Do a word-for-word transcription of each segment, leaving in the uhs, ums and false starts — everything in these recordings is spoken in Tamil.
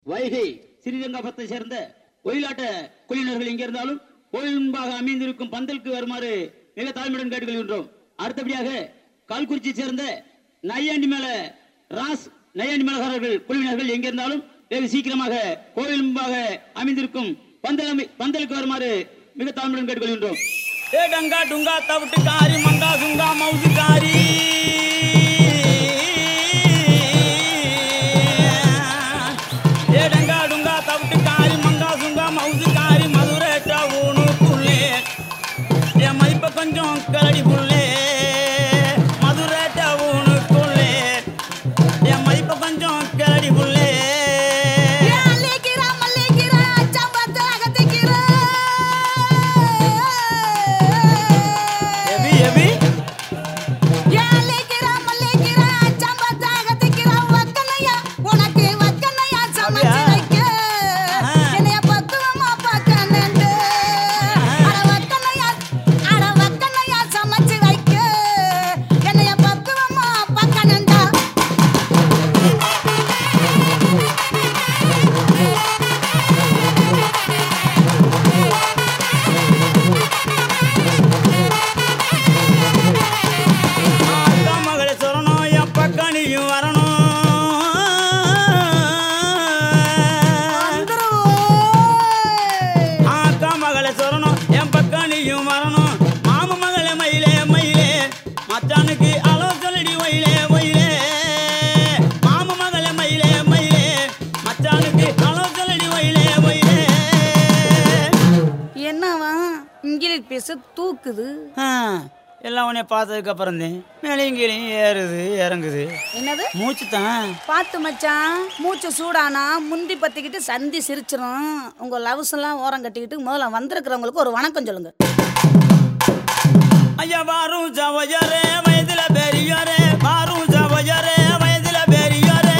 வைகை ஸ்ரீரங்கபத்தை சேர்ந்த ஒயிலாட்ட குழுவினர்கள் எங்கே இருந்தாலும் கோயில் முன்பாக அமைந்திருக்கும் பந்தலுக்கு வருமாறு மிக தாழ்மையுடன் கேட்டுக்கொள்கின்றோம். அடுத்தபடியாக கால்குறிச்சி சேர்ந்த நையாண்டி மேல ராஸ் நையாண்டி மேலகாரர்கள் குழுவினர்கள் எங்கே இருந்தாலும் வெகு சீக்கிரமாக கோயில் முன்பாக அமைந்திருக்கும் பந்தல் பந்தலுக்கு வருமாறு மிக தாழ்மையுடன் கேட்டுக்கொள்கின்றோம். ஏ டங்கா டுங்கா தவிட்டு காரி மங்கா சுங்கா மவுசு காரி ஏ டங்கா டுங்கா தவிட்டு காரி மங்கா சுங்கா மவுசு காரி மதுரேட்ட ஊனு புள்ளே என் மதிப்ப கொஞ்சம் கரடி புள்ளே மதுரேட்ட ஊனு புள்ளே என் மதிப்ப கொஞ்சம் கரடி புள்ளே தூக்குது எல்லாம் உன்னை பார்த்ததுக்கு அப்புறம் மேலையும் கீழையும் ஏறுது இறங்குது. என்னது மூச்சு தான் பார்த்து மச்சான். மூச்சு சூடானா முந்தி பத்திக்கிட்டு சந்தி சிரிச்சிரும். உங்க லவ்ஸ் எல்லாம் ஓரம் கட்டிக்கிட்டு முதல்ல வந்திருக்கிறவங்களுக்கு ஒரு வணக்கம் சொல்லுங்க. ஐயா வாரும் ஜவஜரே வயதுல பெரியாரே வாரும் ஜவஜரே வயதுல பெரியாரே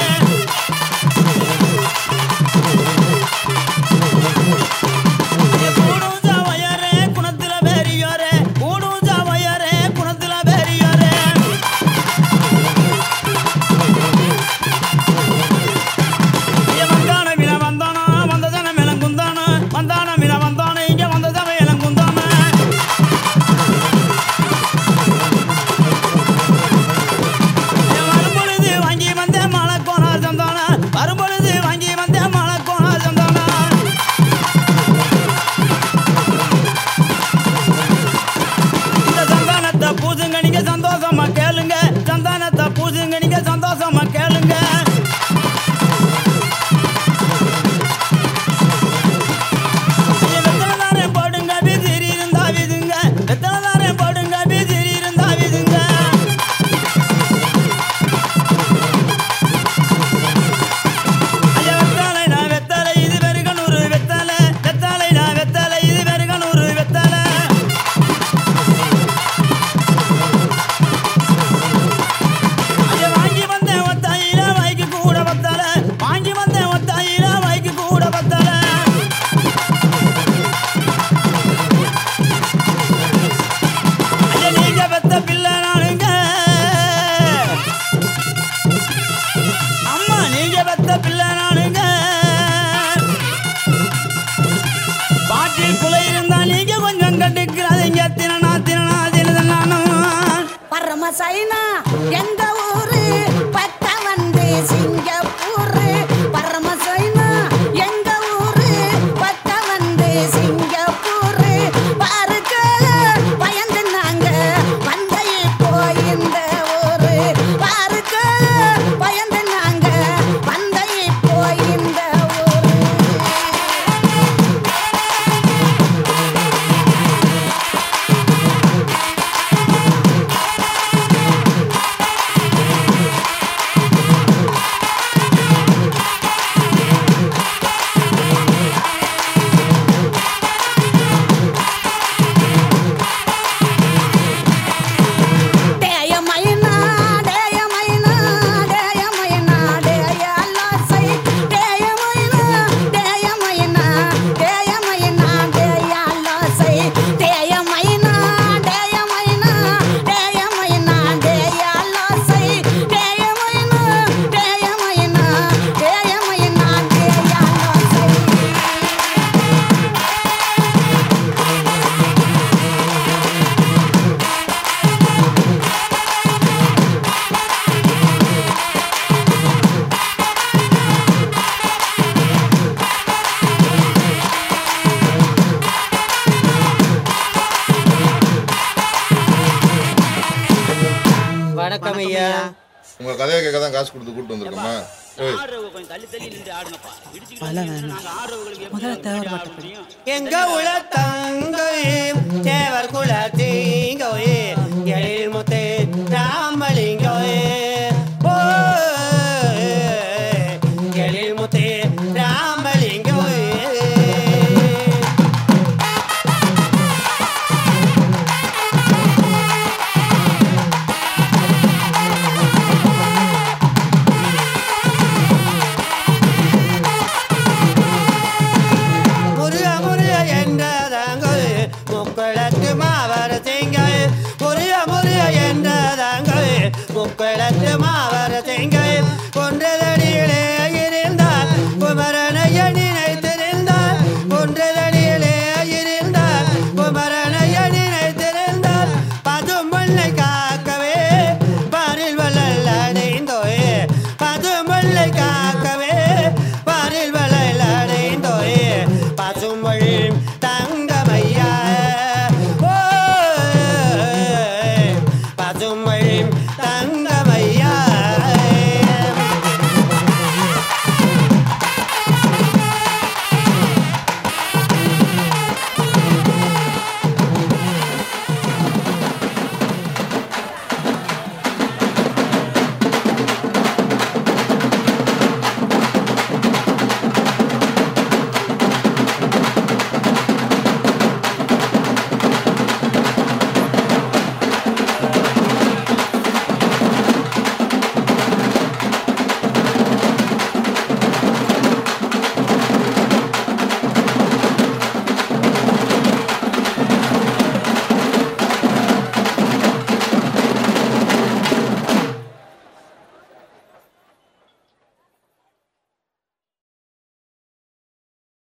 சைனா எங்க ஊரு பத்த வந்து சிங்கப்பூரு. பரம சைனா எங்க ஊரு பத்த வந்து சிங்கப்பூரு. பாருக்க பயந்து நாங்க வந்தை போய் இந்த ஊரு. பாருக்க பயந்து நாங்க வந்தை போய் இந்த ஊரு. வணக்கம் ஐயா. உங்க கதையை கேட்க தான் காசு கொடுத்து கூட்டு வந்திருக்கோமா? எங்க உல தங்கோயே தேவர் குல தீங்கோயே எழில் முத்தே ராமலிங்கோயே ஓ எழில் முத்தே ராமலிங்கோயே. முக்களத்து மாவர தேங்காய் கொன்றதடியிலே இருந்தால் குமரனையணி